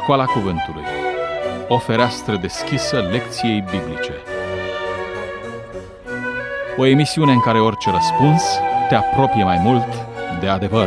Școala Cuvântului. O fereastră deschisă lecției biblice. O emisiune în care orice răspuns te apropie mai mult de adevăr.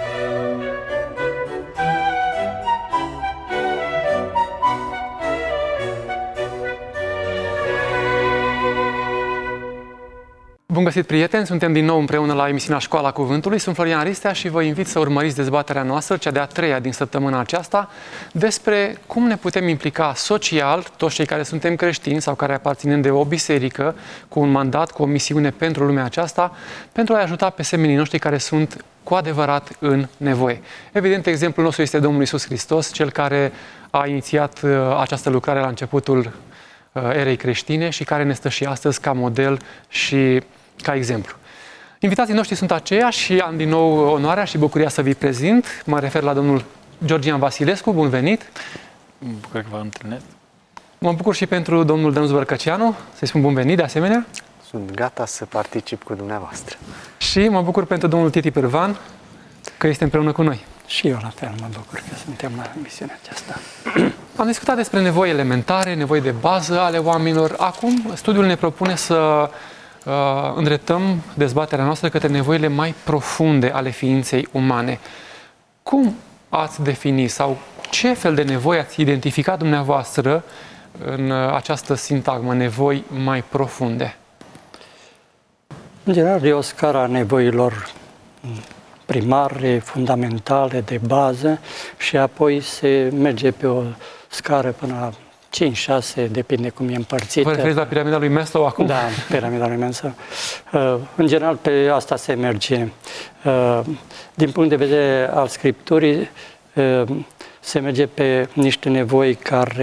Bun găsit, prieteni! Suntem din nou împreună la emisiunea Școala Cuvântului. Sunt Florian Aristea și vă invit să urmăriți dezbaterea noastră, cea de-a treia din săptămâna aceasta, despre cum ne putem implica social, toți cei care suntem creștini sau care aparținem de o biserică, cu un mandat, cu o misiune pentru lumea aceasta, pentru a-i ajuta pe semenii noștri care sunt cu adevărat în nevoie. Evident, exemplul nostru este Domnul Iisus Hristos, cel care a inițiat această lucrare la începutul erei creștine și care ne stă și astăzi ca model și ca exemplu. Invitații noștri sunt aceiași și am din nou onoarea și bucuria să vi prezint. Mă refer la domnul Georgian Vasilescu, bun venit! Mă bucur că v-am întâlnit. Mă bucur și pentru domnul Dănuț Bărcăceanu, să-i spun bun venit de asemenea. Sunt gata să particip cu dumneavoastră. Și mă bucur pentru domnul Titi Pârvan, că este împreună cu noi. Și eu la fel mă bucur că suntem la misiunea aceasta. Am discutat despre nevoi elementare, nevoi de bază ale oamenilor. Acum, studiul ne propune să îndreptăm dezbaterea noastră către nevoile mai profunde ale ființei umane. Cum ați defini sau ce fel de nevoi ați identificat dumneavoastră în această sintagmă, nevoi mai profunde? În general, e o scară a nevoilor primare, fundamentale, de bază și apoi se merge pe o scară până la 5-6, depinde cum e împărțită. Vă referiți la piramida lui Maslow acum? Da, piramida lui Maslow. În general, pe asta se merge. Din punct de vedere al Scripturii, se merge pe niște nevoi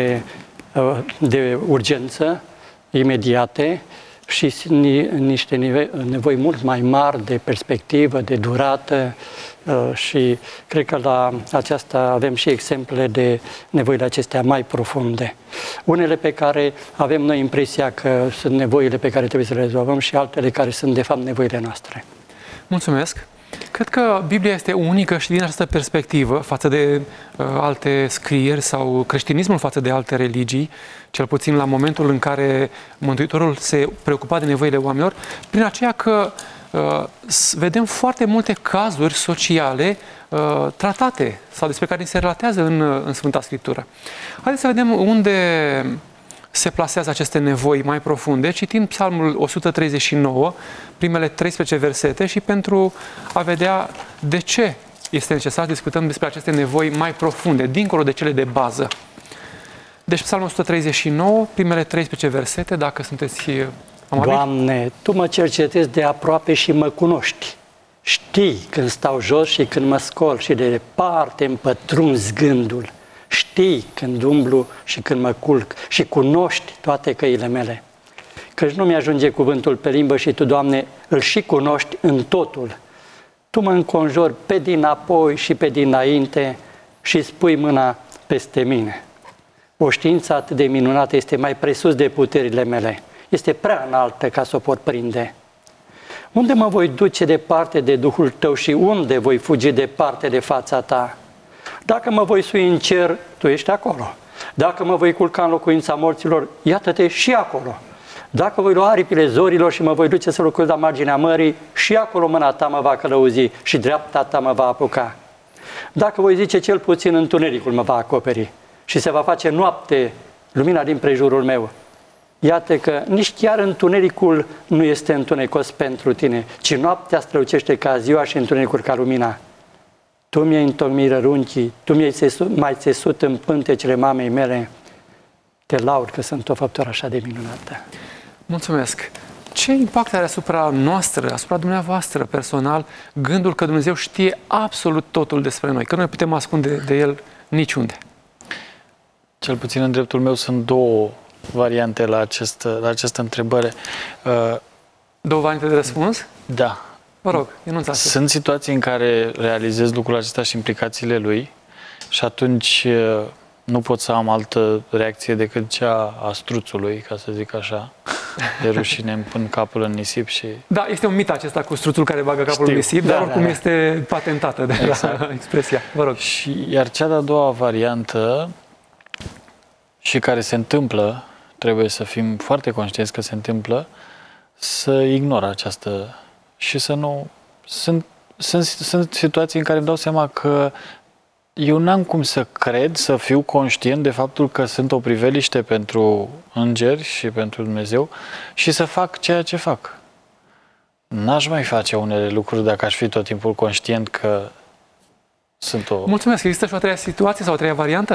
de urgență, imediate, și niște nevoi mult mai mari de perspectivă, de durată, și cred că la aceasta avem și exemple de nevoile acestea mai profunde. Unele pe care avem noi impresia că sunt nevoile pe care trebuie să le rezolvăm și altele care sunt de fapt nevoile noastre. Mulțumesc! Cred că Biblia este unică și din această perspectivă față de alte scrieri sau creștinismul față de alte religii, cel puțin la momentul în care Mântuitorul se preocupa de nevoile oamenilor, prin aceea că vedem foarte multe cazuri sociale tratate sau despre care se relatează în Sfânta Scriptură. Haideți să vedem unde se plasează aceste nevoi mai profunde, citind Psalmul 139, primele 13 versete, și pentru a vedea de ce este necesar să discutăm despre aceste nevoi mai profunde, dincolo de cele de bază. Deci Psalmul 139, primele 13 versete, dacă sunteți amabili. Doamne, Tu mă cercetezi de aproape și mă cunoști. Știi când stau jos și când mă scol și de departe îmi pătrunzi gândul. Știi când umblu și când mă culc și cunoști toate căile mele. Căci nu mi-ajunge cuvântul pe limbă și Tu, Doamne, îl și cunoști în totul. Tu mă înconjori pe dinapoi și pe dinainte și spui mâna peste mine. O știință atât de minunată este mai presus de puterile mele. Este prea înaltă ca să o pot prinde. Unde mă voi duce departe de Duhul Tău și unde voi fugi departe de fața Ta? Dacă mă voi sui în cer, Tu ești acolo. Dacă mă voi culca în locuința morților, iată-te și acolo. Dacă voi lua aripile zorilor și mă voi duce să locuiesc la marginea mării, și acolo mâna Ta mă va călăuzi și dreapta Ta mă va apuca. Dacă voi zice cel puțin, întunericul mă va acoperi și se va face noapte lumina din prejurul meu. Iată că nici chiar întunericul nu este întunecos pentru Tine, ci noaptea strălucește ca ziua și întunericul ca lumina. Tu mi-ai întocmit rărunchii, Tu m-ai țesut în pântecele mamei mele. Te laud că sunt o făptură așa de minunată. Mulțumesc! Ce impact are asupra noastră, asupra dumneavoastră personal, gândul că Dumnezeu știe absolut totul despre noi, că nu ne putem ascunde de El niciunde? Cel puțin în dreptul meu sunt două variante la această întrebare. Două variante de răspuns? Da. Vă rog, enunțați. Sunt situații în care realizez lucrul acesta și implicațiile lui și atunci nu pot să am altă reacție decât cea a struțului, ca să zic așa, de rușine, îmi pun capul în nisip și... Da, este un mit acesta cu struțul care bagă capul în nisip, dar oricum este patentată de exact. Expresia. Vă rog. Iar cea de-a doua variantă și care se întâmplă, trebuie să fim foarte conștienți că se întâmplă, să ignoră această și să nu... Sunt situații în care îmi dau seama că eu n-am cum să cred, să fiu conștient de faptul că sunt o priveliște pentru îngeri și pentru Dumnezeu și să fac ceea ce fac. N-aș mai face unele lucruri dacă aș fi tot timpul conștient că sunt o... Mulțumesc. Există și o treia situație sau o treia variantă?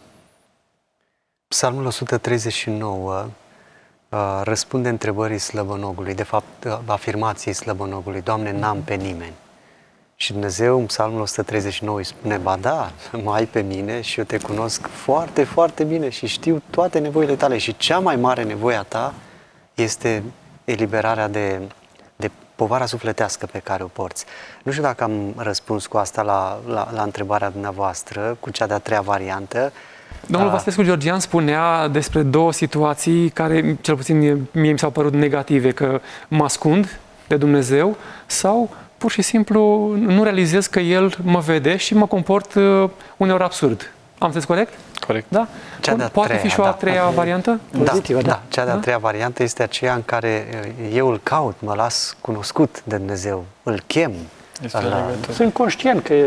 Psalmul 139 răspunde întrebării slăbănogului, de fapt afirmației slăbănogului: Doamne, n-am pe nimeni. Și Dumnezeu în Psalmul 139 îi spune: ba da, mă ai pe mine și eu te cunosc foarte, foarte bine și știu toate nevoile tale și cea mai mare nevoie a ta este eliberarea de povara sufletească pe care o porți. Nu știu dacă am răspuns cu asta la întrebarea dumneavoastră, cu cea de-a treia variantă. Domnul Vasilescu Georgian spunea despre două situații care, cel puțin mie mi s-au părut negative, că mă ascund de Dumnezeu sau pur și simplu nu realizez că El mă vede și mă comport uneori absurd. Am înțeles corect? Corect. Da? Poate fi și o a treia variantă? Pozitivă, da. Cea de-a treia variantă este aceea în care eu îl caut, mă las cunoscut de Dumnezeu, îl chem. Sunt conștient că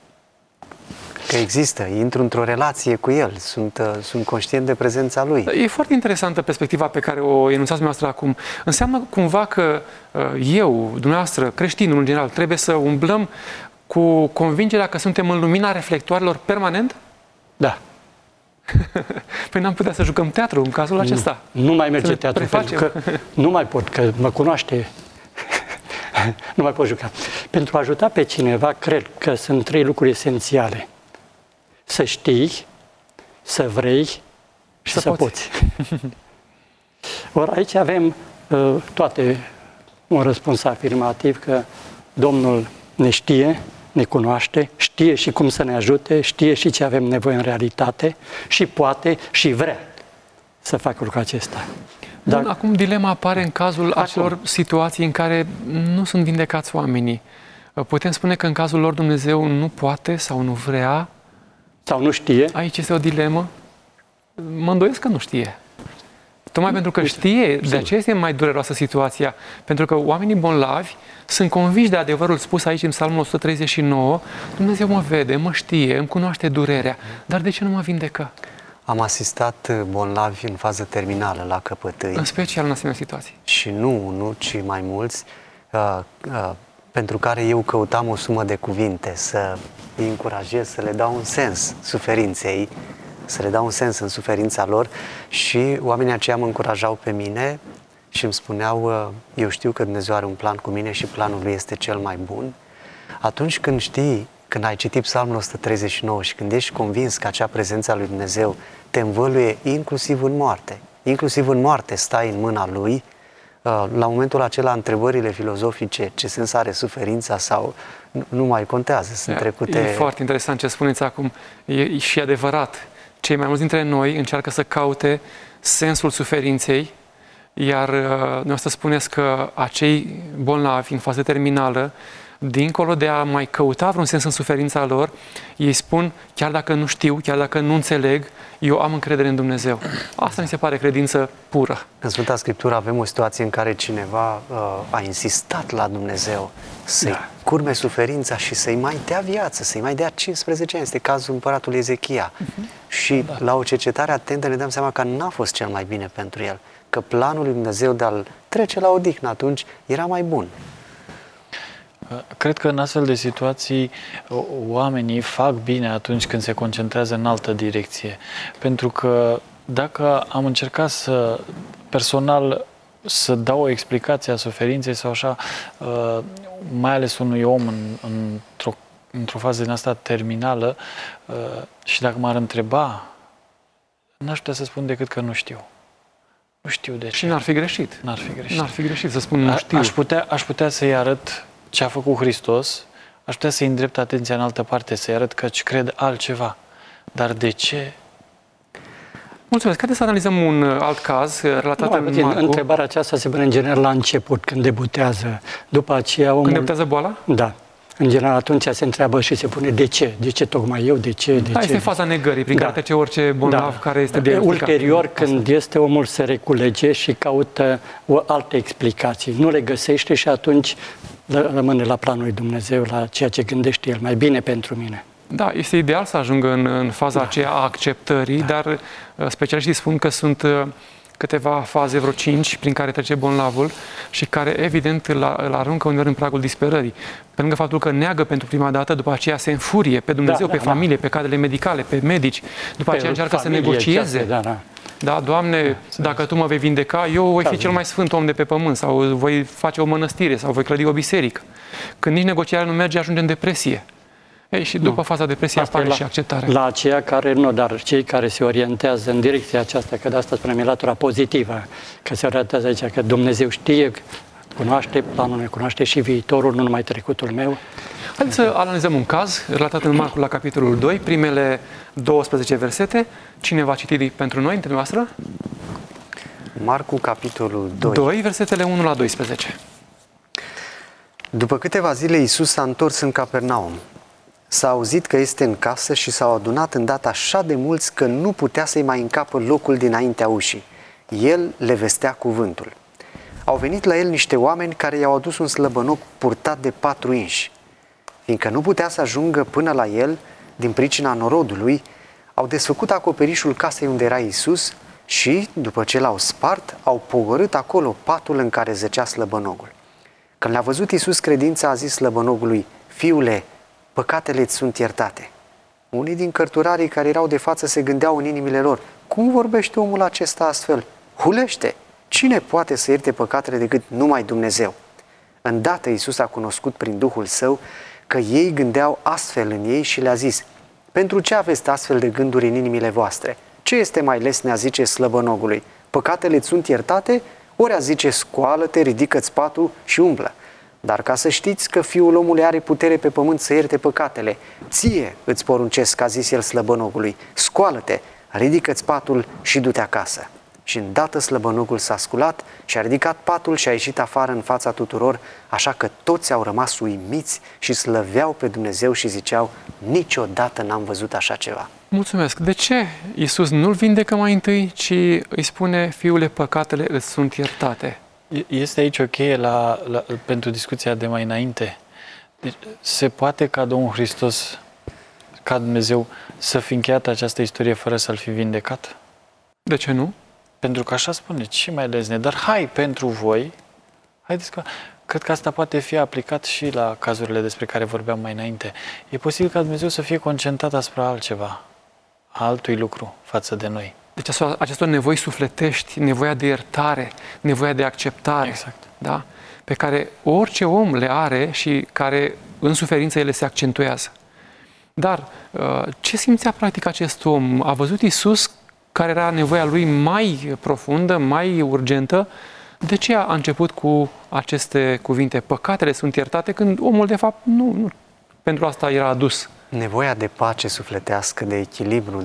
există, intru într-o relație cu El, sunt conștient de prezența Lui. E foarte interesantă perspectiva pe care o enunțați dumneavoastră acum. Înseamnă cumva că eu, dumneavoastră, creștinul în general, trebuie să umblăm cu convingerea că suntem în lumina reflectoarelor permanent? da. Păi n-am putea să jucăm teatru în cazul acesta. Nu mai merge Să teatru, prefacem. pentru că nu mai pot, că mă cunoaște. Nu mai pot juca. Pentru a ajuta pe cineva, cred că sunt trei lucruri esențiale. Să știi, să vrei și să poți. Ori aici avem toate un răspuns afirmativ că Domnul ne știe, ne cunoaște, știe și cum să ne ajute, știe și ce avem nevoie în realitate și poate și vrea să facă lucrul acesta. Dar acum dilema apare în cazul acelor situații în care nu sunt vindecați oamenii. Putem spune că în cazul lor Dumnezeu nu poate sau nu vrea? Sau nu știe? Aici este o dilemă. Mă îndoiesc că nu știe. Tocmai pentru că știe, de aceea este mai dureroasă situația. Pentru că oamenii bolnavi sunt convinși de adevărul spus aici în Psalmul 139. Dumnezeu mă vede, mă știe, îmi cunoaște durerea. Dar de ce nu mă vindecă? Am asistat bolnavi în fază terminală la căpătâi. În special în asemenea situații. Și nu unul, ci mai mulți, pentru care eu căutam o sumă de cuvinte să îi încurajez, să le dau un sens suferinței, să le dau un sens în suferința lor și oamenii aceia mă încurajau pe mine și îmi spuneau: eu știu că Dumnezeu are un plan cu mine și planul lui este cel mai bun. Atunci când știi, când ai citit Psalmul 139 și când ești convins că acea prezență a lui Dumnezeu te învăluie inclusiv în moarte stai în mâna Lui, la momentul acela întrebările filozofice, ce sens are suferința sau nu mai contează, sunt trecute... E foarte interesant ce spuneți acum, e și adevărat. Cei mai mulți dintre noi încearcă să caute sensul suferinței, iar dumneavoastră spuneți că acei bolnavi în fază terminală, dincolo de a mai căuta vreun sens în suferința lor, ei spun: chiar dacă nu știu, chiar dacă nu înțeleg, eu am încredere în Dumnezeu. Asta mi se pare credință pură. În Sfânta Scriptură avem o situație în care cineva a insistat la Dumnezeu să-i curme suferința și să-i mai dea viață, să-i mai dea 15 ani. Este cazul împăratului Ezechia. Și la o cercetare atentă ne dăm seama că n-a fost cel mai bine pentru el, că planul lui Dumnezeu de a-l trece la odihnă atunci era mai bun. Cred că în astfel de situații oamenii fac bine atunci când se concentrează în altă direcție. Pentru că dacă am încercat personal să dau o explicație a suferinței sau așa, mai ales unui om într-o fază din asta terminală, și dacă m-ar întreba, n-aș putea să spun decât că nu știu. Nu știu de ce. Și n-ar fi greșit. N-ar fi greșit. N-ar fi greșit să spun nu știu. Aș putea să-i arăt ce a făcut Hristos, aș putea să-i îndrept atenția în altă parte, să-i arăt că cred altceva. Dar de ce? Mulțumesc. Haideți să analizăm un alt caz relatat în Marcu. Întrebarea aceasta se pune în general la început, când debutează. După aceea omul... Când debutează boala? Da. în general atunci se întreabă și se pune de ce? De ce tocmai eu? De ce? De ce? Este faza negării prin care trece orice bolnav care este diagnosticat. Ulterior, când este omul se reculege și caută o altă explicație, nu le găsește și atunci rămâne la planul lui Dumnezeu, la ceea ce gândește El mai bine pentru mine. Da, este ideal să ajungă în faza aceea a acceptării, dar specialiștii spun că sunt câteva faze, vreo 5, prin care trece bolnavul și care, evident, îl aruncă uneori în pragul disperării. Pe lângă faptul că neagă pentru prima dată, după aceea se înfurie pe Dumnezeu, pe familie, pe cadrele medicale, pe medici, după aceea încearcă să negocieze. Da, Doamne, dacă Tu mă vei vindeca, eu voi fi cel mai sfânt om de pe pământ, sau voi face o mănăstire, sau voi clădi o biserică. Când nici negocierea nu merge, ajunge în depresie. Ei, și după faza depresiei apare și acceptarea. La aceia care nu, dar cei care se orientează în direcția aceasta, că de asta spunem latura pozitivă, că se orientează aici, că Dumnezeu știe, cunoaște planul meu, cunoaște și viitorul, nu numai trecutul meu. Haideți să analizăm un caz relatat în Marcu la capitolul 2, primele 12 versete. Cine va citi pentru noi, dintre noastră? Marcu, capitolul 2. 2, versetele 1 la 12. După câteva zile, Iisus s-a întors în Capernaum. S-a auzit că este în casă și s-au adunat îndată așa de mulți că nu putea să-i mai încapă locul dinaintea ușii. El le vestea cuvântul. Au venit la el niște oameni care i-au adus un slăbănoc purtat de 4 inși. Fiindcă nu putea să ajungă până la el, din pricina norodului, au desfăcut acoperișul casei unde era Iisus și, după ce l-au spart, au pogorât acolo patul în care zăcea slăbănogul. Când l-a văzut Iisus credința, a zis slăbănogului: Fiule, păcatele-ți sunt iertate. Unii din cărturarii care erau de față se gândeau în inimile lor: cum vorbește omul acesta astfel? Hulește! Cine poate să ierte păcatele decât numai Dumnezeu? Îndată Iisus a cunoscut prin Duhul Său că ei gândeau astfel în ei și le-a zis: pentru ce aveți astfel de gânduri în inimile voastre? Ce este mai lesne a zice slăbănogului: păcatele-ți sunt iertate? Ori a zice: scoală-te, ridică-ți patul și umblă. Dar ca să știți că Fiul omului are putere pe pământ să ierte păcatele, ție îți poruncesc, a zis el slăbănogului: scoală-te, ridică-ți patul și du-te acasă. Și îndată slăbănogul s-a sculat și a ridicat patul și a ieșit afară în fața tuturor, așa că toți au rămas uimiți și slăveau pe Dumnezeu și ziceau: niciodată n-am văzut așa ceva. Mulțumesc. De ce Iisus nu-l vindecă mai întâi, ci îi spune: Fiule, păcatele îți sunt iertate? Este aici o cheie pentru discuția de mai înainte. Deci, se poate ca Domnul Hristos, ca Dumnezeu, să fi încheiat această istorie fără să-l fi vindecat? De ce nu? Pentru că așa spune, ce mai lezne, dar hai pentru voi, haideți că... Cred că asta poate fi aplicat și la cazurile despre care vorbeam mai înainte. E posibil ca Dumnezeu să fie concentrat asupra altceva, altui lucru față de noi. Deci acestor nevoi sufletești, nevoia de iertare, nevoia de acceptare, exact. Da? Pe care orice om le are și care în suferință ele se accentuează. Dar ce simțea practic acest om? A văzut Iisus care era nevoia lui mai profundă, mai urgentă. De ce a început cu aceste cuvinte? Păcatele sunt iertate, când omul de fapt nu pentru asta era adus. Nevoia de pace sufletească, de echilibru,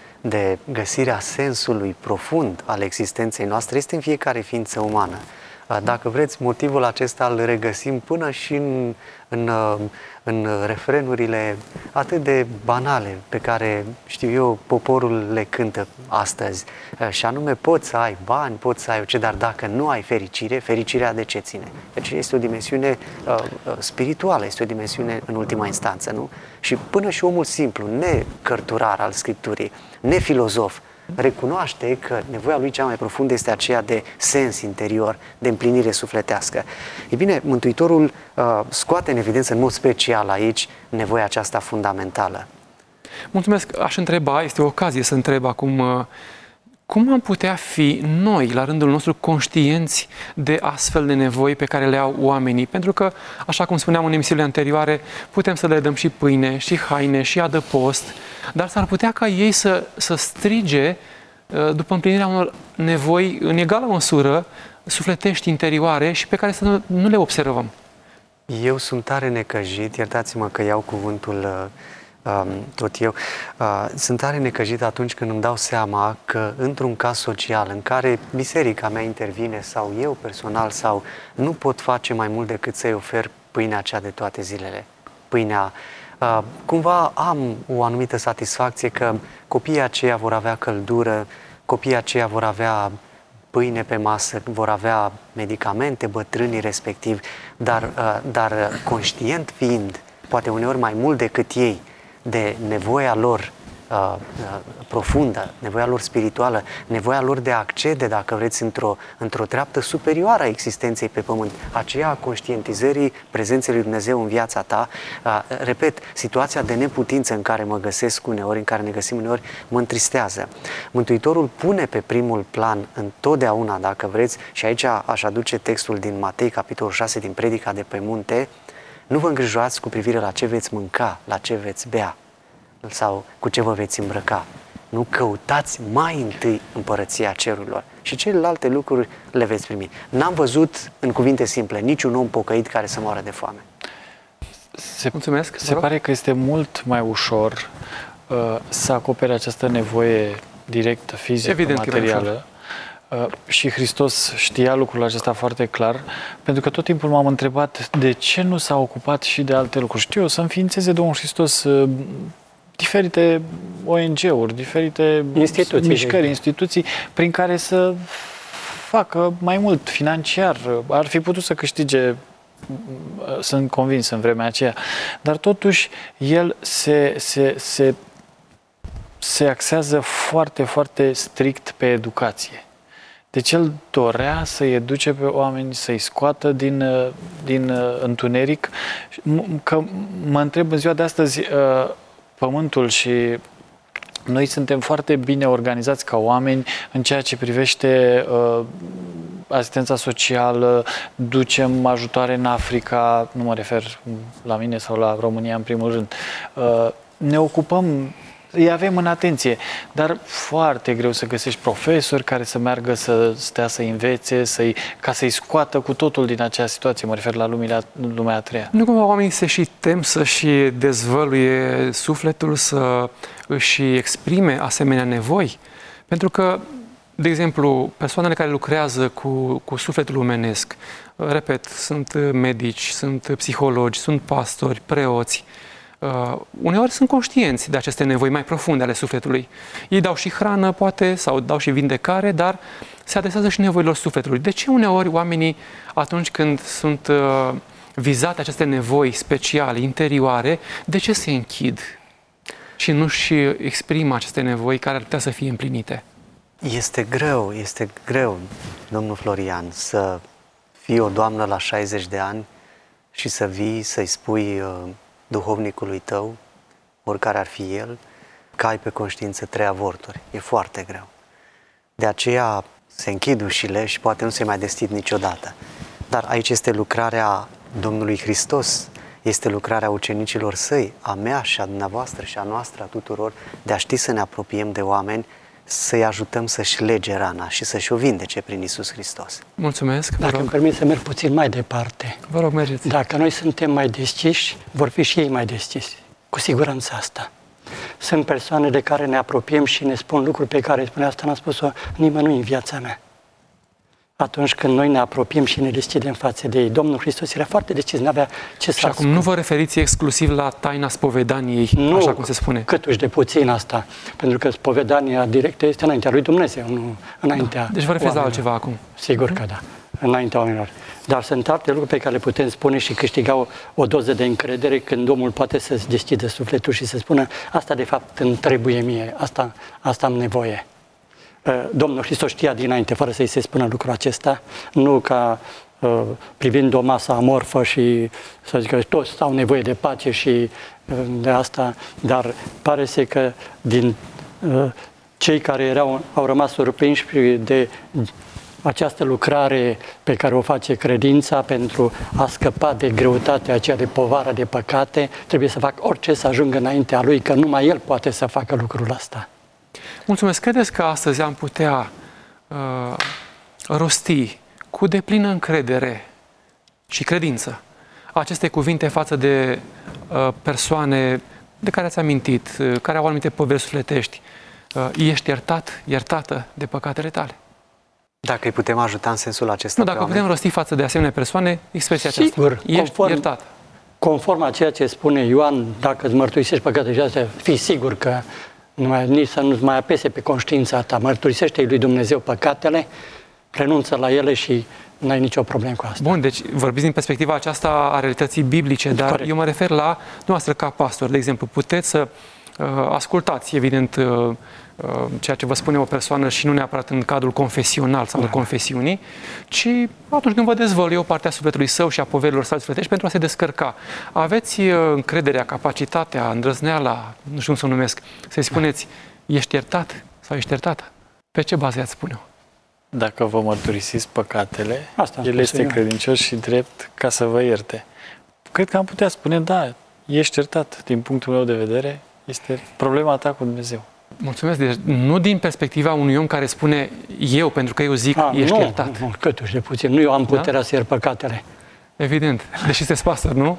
de găsirea sensului profund al existenței noastre este în fiecare ființă umană. Dacă vreți, motivul acesta îl regăsim până și în refrenurile atât de banale pe care, știu eu, poporul le cântă astăzi. Și anume: poți să ai bani, poți să ai orice, dar dacă nu ai fericire, fericirea de ce ține? Deci este o dimensiune spirituală, este o dimensiune în ultima instanță, nu? Și până și omul simplu, necărturar al Scripturii, nefilozof, recunoaște că nevoia lui cea mai profundă este aceea de sens interior, de împlinire sufletească. Ei bine, Mântuitorul scoate în evidență în mod special aici nevoia aceasta fundamentală. Mulțumesc. Aș întreba, este o ocazie să întreb acum, cum am putea fi noi, la rândul nostru, conștienți de astfel de nevoi pe care le au oamenii? Pentru că, așa cum spuneam în emisiunile anterioare, putem să le dăm și pâine, și haine, și adăpost, dar s-ar putea ca ei să strige după împlinirea unor nevoi în egală măsură, sufletești, interioare, și pe care să nu le observăm. Eu sunt tare necăjit, iertați-mă că iau cuvântul tot eu, sunt tare necăjit atunci când îmi dau seama că într-un caz social în care biserica mea intervine sau eu personal, sau nu pot face mai mult decât să-i ofer pâinea cea de toate zilele, pâinea. Cumva am o anumită satisfacție că copiii aceia vor avea căldură, copiii aceia vor avea pâine pe masă, vor avea medicamente, bătrânii respectiv, dar conștient fiind, poate uneori mai mult decât ei, de nevoia lor profundă, nevoia lor spirituală, nevoia lor de a accede, dacă vreți, într-o treaptă superioară a existenței pe pământ, aceea a conștientizării prezenței lui Dumnezeu în viața ta. Repet, situația de neputință în care mă găsesc uneori, în care ne găsim uneori, mă întristează. Mântuitorul pune pe primul plan întotdeauna, dacă vreți, și aici aș aduce textul din Matei, capitolul 6, din Predica de pe munte: nu vă îngrijorați cu privire la ce veți mânca, la ce veți bea sau cu ce vă veți îmbrăca. Nu, căutați mai întâi împărăția cerurilor și celelalte lucruri le veți primi. N-am văzut, în cuvinte simple, niciun om pocăit care să moară de foame. Mulțumesc. Se pare că este mult mai ușor să acopere această nevoie directă, fizică, evident, materială. Și Hristos știa lucrul acesta foarte clar, pentru că tot timpul m-am întrebat de ce nu s-a ocupat și de alte lucruri. Știu, să înființeze Domnul Hristos diferite ONG-uri, diferite mișcări, instituții prin care să facă mai mult financiar. Ar fi putut să câștige, sunt convins, în vremea aceea. Dar totuși el se axează foarte, foarte strict pe educație. Deci el dorea să-i educe pe oameni, să-i scoată din întuneric. Că mă întreb în ziua de astăzi, Pământul și noi suntem foarte bine organizați ca oameni în ceea ce privește asistența socială, ducem ajutoare în Africa, nu mă refer la mine sau la România în primul rând, ne ocupăm, îi avem în atenție, dar foarte greu să găsești profesori care să meargă să stea să învețe, ca să-i scoată cu totul din acea situație, mă refer la lumea a treia. Nu cumva oamenii se și tem să-și dezvăluie sufletul, să își exprime asemenea nevoi? Pentru că, de exemplu, persoanele care lucrează cu sufletul omenesc, repet, sunt medici, sunt psihologi, sunt pastori, preoți, uneori sunt conștienți de aceste nevoi mai profunde ale sufletului. Ei dau și hrană, poate, sau dau și vindecare, dar se adresează și nevoilor sufletului. De ce uneori oamenii, atunci când sunt vizate aceste nevoi speciale, interioare, de ce se închid și nu-și exprimă aceste nevoi care ar putea să fie împlinite? Este greu, domnul Florian, să fii o doamnă la 60 de ani și să vii să-i spui duhovnicului tău, oricare ar fi el, că ai pe conștiință 3 avorturi. E foarte greu. De aceea se închid ușile și poate nu se mai deschid niciodată. Dar aici este lucrarea Domnului Hristos, este lucrarea ucenicilor săi, a mea și a dumneavoastră și a noastră, a tuturor, de a ști să ne apropiem de oameni, să-i ajutăm să-și lege rana și să-și o vindece prin Iisus Hristos. Mulțumesc! Dacă îmi permit să merg puțin mai departe. Vă rog, mergeți! Dacă noi suntem mai deschiși, vor fi și ei mai deschiși. Cu siguranță asta. Sunt persoane de care ne apropiem și ne spun lucruri pe care spune asta n-a spus-o nimănui în viața mea. Atunci când noi ne apropiem și ne deschidem față de ei. Domnul Hristos era foarte deschis, n-avea ce să Și acum nu vă referiți exclusiv la taina spovedaniei, nu, așa cum se spune? Câtuși de puțin asta, pentru că spovedania directă este înaintea lui Dumnezeu, nu înaintea Deci vă referiți la altceva acum? Sigur că da, înaintea oamenilor. Dar sunt alte lucruri pe care le putem spune și câștiga o doză de încredere când omul poate să-ți deschidă sufletul și să spună asta de fapt îmi trebuie mie, asta am nevoie. Domnul Hristos știa dinainte, fără să-i se spună lucrul acesta, nu ca privind o masă amorfă și să zic că toți au nevoie de pace și de asta, dar pare să că din cei care au rămas surprinși de această lucrare pe care o face credința pentru a scăpa de greutatea aceea, de povara de păcate, trebuie să fac orice să ajungă înaintea lui, că numai el poate să facă lucrul ăsta. Mulțumesc. Credeți că astăzi am putea rosti cu deplină încredere și credință aceste cuvinte față de persoane de care ați amintit, care au anumite poveri sufletești? Ești iertat, iertată de păcatele tale? Dacă îi putem ajuta în sensul acesta. Nu, dacă putem rosti față de asemenea persoane expresia aceasta. Sigur, ești iertat. conform a ceea ce spune Ioan, dacă îți mărturisești păcatele astea, fii nici să nu-ți mai apese pe conștiința ta, mărturisește-i lui Dumnezeu păcatele, renunță la ele și n-ai nicio problemă cu asta. Bun, deci vorbiți din perspectiva aceasta a realității biblice, dar corect. eu mă refer la dumneavoastră ca pastor, de exemplu, puteți să ascultați, evident, ceea ce vă spune o persoană și nu neapărat în cadrul confesional sau al confesiunii, ci atunci când vă dezvăluie o parte a sufletului său și a poverilor sale sufletești pentru a se descărca. Aveți încrederea, capacitatea, îndrăzneala, nu știu cum să o numesc, să-i spuneți, ești iertat sau ești iertată? Pe ce bază i-ați spune-o? Dacă vă mărturisiți păcatele, Asta am El spus este eu. credincios și drept ca să vă ierte. Cred că am putea spune, da, ești iertat. Din punctul meu de vedere, este problema ta cu Dumnezeu. Mulțumesc. Deci nu din perspectiva unui om care spune eu, pentru că eu zic, ești iertat. Nu, câtuși de puțin. Nu eu am puterea să iert păcatele. Evident. Deși sunteți pastor, nu?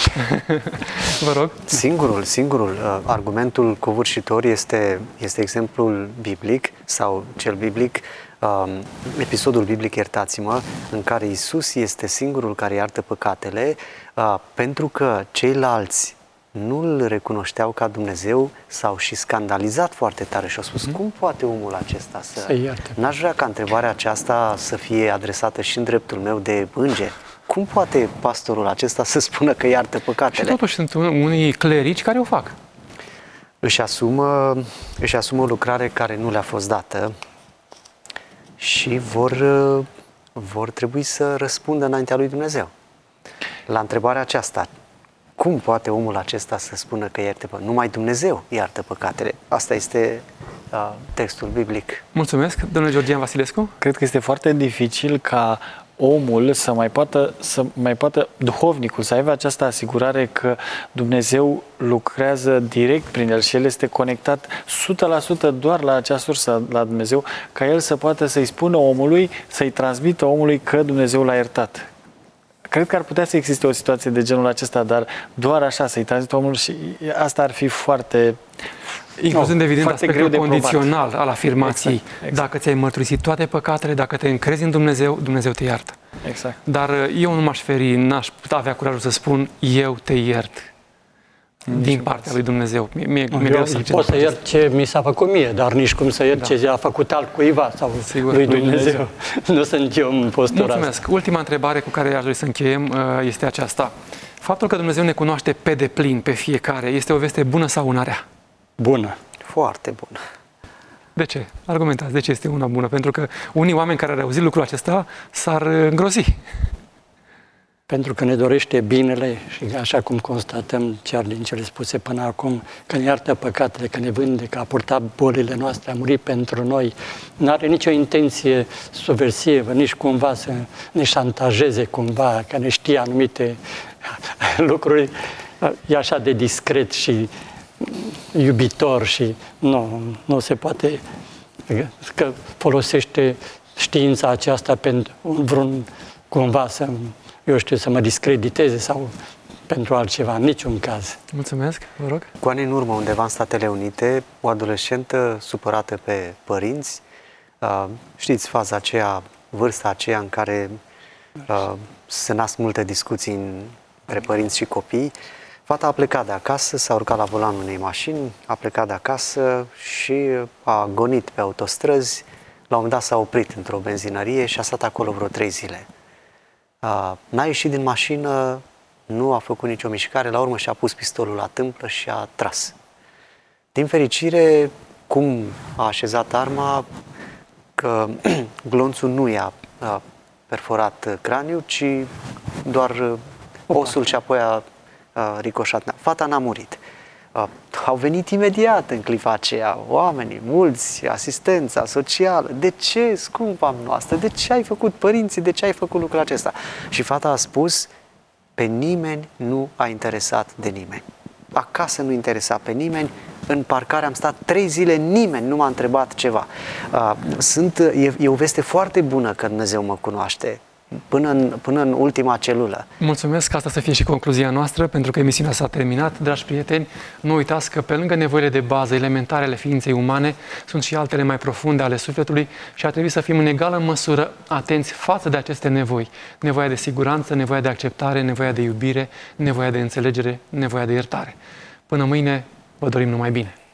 Vă rog. Singurul argumentul covârșitor este exemplul biblic sau cel biblic, episodul biblic, iertați-mă, în care Iisus este singurul care iartă păcatele, pentru că ceilalți nu îl recunoșteau ca Dumnezeu, s-au și scandalizat foarte tare și au spus, cum poate omul acesta Să ierte. N-aș vrea ca întrebarea aceasta să fie adresată și în dreptul meu de înger. Cum poate pastorul acesta să spună că iartă Și păcatele? totuși sunt unii clerici care o fac. Își asumă o lucrare care nu le-a fost dată și vor trebui să răspundă înaintea lui Dumnezeu. La întrebarea aceasta, cum poate omul acesta să spună că iartă păcatele? Numai Dumnezeu iartă păcatele. Asta este textul biblic. Mulțumesc, domnule Georgian Vasilescu. Cred că este foarte dificil ca omul să mai poată, duhovnicul, să aibă această asigurare că Dumnezeu lucrează direct prin el și el este conectat 100% doar la acea sursă, la Dumnezeu, ca el să poată să-i spună omului, să-i transmită omului că Dumnezeu l-a iertat. Cred că ar putea să existe o situație de genul acesta, dar doar așa, să-i transmită omul și asta ar fi foarte... Incluzând, evident, foarte greu aspectul de probat. condițional al afirmației. Exact. Dacă ți-ai mărturisit toate păcatele, dacă te încrezi în Dumnezeu, Dumnezeu te iartă. Exact. Dar eu nu m-aș feri, n-aș avea curajul să spun, eu te iert din partea lui Dumnezeu. Mi-e greu să Pot să iert ce mi s-a făcut mie, dar nici cum să iert ce a făcut altcuiva sau Sigur. lui Dumnezeu. Nu sunt eu în postura asta. Mulțumesc. Ultima întrebare cu care aș dori să încheiem este aceasta. Faptul că Dumnezeu ne cunoaște pe deplin, pe fiecare, este o veste bună sau una rea? Bună. Foarte bun. De ce? Argumentați, de ce este una bună? Pentru că unii oameni care au auzit lucrul acesta s-ar îngrozi. Pentru că ne dorește binele și așa cum constatăm chiar din cele spuse până acum, că ne iartă păcatele, că ne vindecă, a purtat bolile noastre, a murit pentru noi, nu are nicio intenție subversivă, nici cumva să ne șantajeze cumva, că ne știe anumite lucruri, e așa de discret și iubitor și nu se poate, că folosește știința aceasta pentru vreun cumva să mă discrediteze sau pentru altceva, în niciun caz. Mulțumesc, vă rog. Cu ani în urmă, undeva în Statele Unite, o adolescentă supărată pe părinți, știți faza aceea, vârsta aceea în care se nasc multe discuții între părinți și copii, fata a plecat de acasă, s-a urcat la volanul unei mașini, a plecat de acasă și a gonit pe autostrăzi, la un moment dat s-a oprit într-o benzinărie și a stat acolo vreo 3 zile. N-a ieșit din mașină, nu a făcut nicio mișcare, la urmă și-a pus pistolul la tâmplă și a tras. Din fericire, cum a așezat arma, că glonțul nu i-a perforat craniul, ci doar osul și apoi a ricoșat. Fata n-a murit. Au venit imediat în clipa aceea oamenii, mulți, asistența socială. De ce, scumpa noastră? De ce ai făcut, părinții, de ce ai făcut lucrul acesta? Și fata a spus, pe nimeni nu a interesat de nimeni. Acasă nu interesa pe nimeni, în parcare am stat 3 zile, nimeni nu m-a întrebat ceva. E o veste foarte bună că Dumnezeu mă cunoaște până în ultima celulă. Mulțumesc, asta să fie și concluzia noastră, pentru că emisiunea s-a terminat. Dragi prieteni, nu uitați că pe lângă nevoile de bază elementare ale ființei umane, sunt și altele mai profunde ale sufletului și ar trebui să fim în egală măsură atenți față de aceste nevoi. Nevoia de siguranță, nevoia de acceptare, nevoia de iubire, nevoia de înțelegere, nevoia de iertare. Până mâine, vă dorim numai bine!